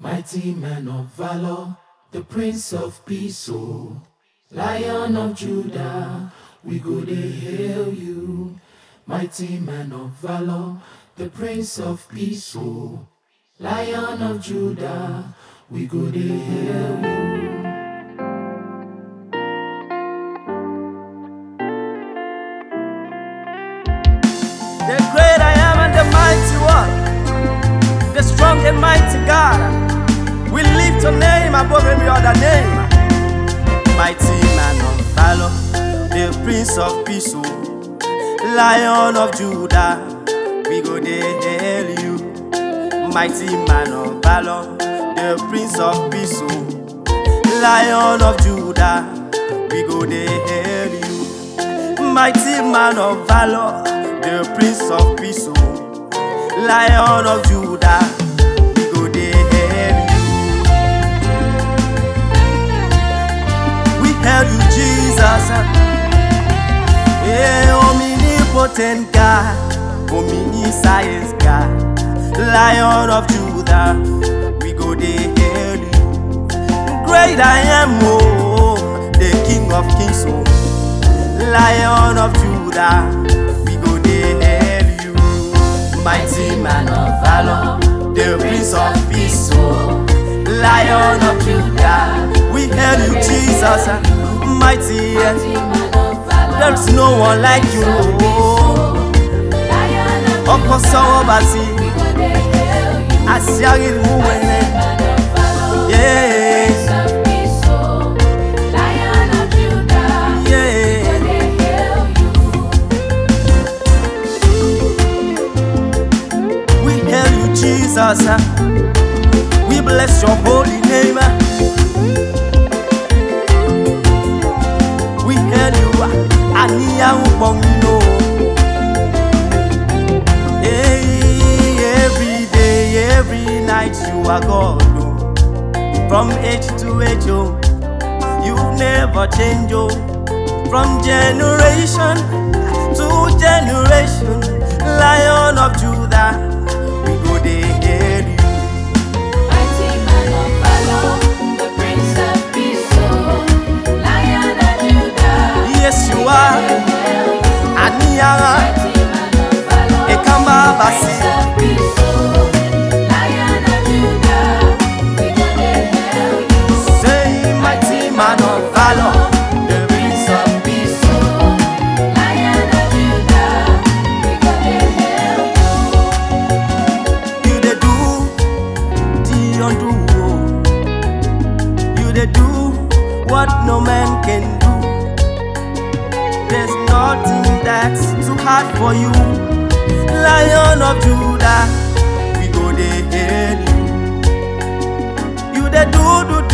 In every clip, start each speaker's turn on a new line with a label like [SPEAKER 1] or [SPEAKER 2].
[SPEAKER 1] Mighty man of valor, the Prince of Peace, oh, Lion of Judah, we go to hail you. Mighty man of valor, the Prince of Peace, oh, Lion of Judah, we go to hail you.
[SPEAKER 2] The great I am and the mighty one, the strong and mighty God. We lift your name above every other name. Mighty man of valor, the Prince of Peace, oh, Lion of Judah, we go to hail you. Mighty man of valor, the Prince of Peace, oh, Lion of Judah, we go to hail you. Mighty man of valor, the Prince of Peace, oh, Lion of Judah, we go to hail you. We hail you, Jesus. Yeah, omnipotent God, omniscience God, Lion of Judah, we go to hail you. Great I am, oh, the King of Kings, oh, Lion of Judah, we go to hail you. Mighty man of valor, the Prince of Peace, oh, Lion of Judah, we hail you, Jesus. Mighty, there's no one like you. Okoso basi, asiari muwene, yeah, yeah. We hail you, Jesus. We bless your holy name. We hail you, Aniya Ubongino. Every day, every night you are God, oh. From age to age, oh, you never change, oh. From generation to generation, Lion of Judah, we go to hail you.
[SPEAKER 3] Mighty man of valor, the Prince of Peace, oh, Lion of Judah.
[SPEAKER 2] Yes, you are. Aniya,
[SPEAKER 3] Mighty man of valor,
[SPEAKER 2] Ekamba Basi.
[SPEAKER 3] Prince of Peace, oh, Lion of Judah, we go to hail you.
[SPEAKER 2] Say, mighty man of valor, the Prince of Peace,
[SPEAKER 3] oh, Lion of Judah, we go to hail you.
[SPEAKER 2] you dey do the undo, oh. You dey do what no man can do. There's nothing that's too hard for you. Lion of Judah, we go to hail you. You dey do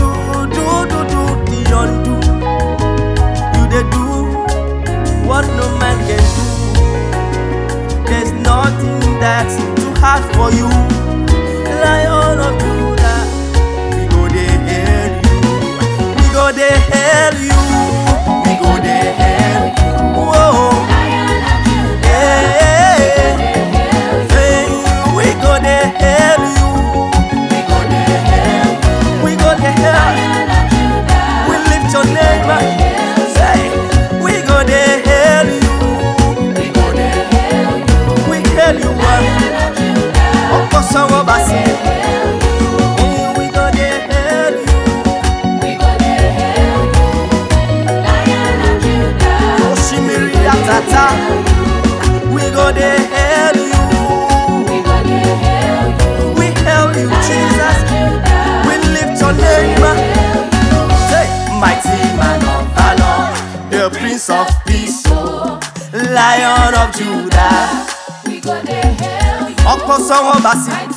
[SPEAKER 2] the undo. You dey do what no man can do. There's nothing that's too hard for you. Lion of Judah, we go to hail you. We go to hail you. We go to hail you. Whoa.
[SPEAKER 3] Lion of Judah,
[SPEAKER 2] Hey, hey, we go to hail you.
[SPEAKER 3] we go to hail you.
[SPEAKER 2] We go to hail.
[SPEAKER 3] Lion of Judah,
[SPEAKER 2] We lift your name. Say, we go to hail you.
[SPEAKER 3] we go to hail you.
[SPEAKER 2] We hail you.
[SPEAKER 3] Lion of Judah,
[SPEAKER 2] Okoso basi.
[SPEAKER 3] hail you.
[SPEAKER 2] We go to hail you.
[SPEAKER 3] We go to hail you. Lion of Judah,
[SPEAKER 2] Oshimiri atata. We go to hail you.
[SPEAKER 3] we go to hail you.
[SPEAKER 2] We hail you, Jesus.
[SPEAKER 3] Judah,
[SPEAKER 2] We lift your name. Say, mighty man of valor, the Prince of Peace,
[SPEAKER 3] oh,
[SPEAKER 2] Lion of Judah.
[SPEAKER 3] we go to hail you.
[SPEAKER 2] Okoso basi.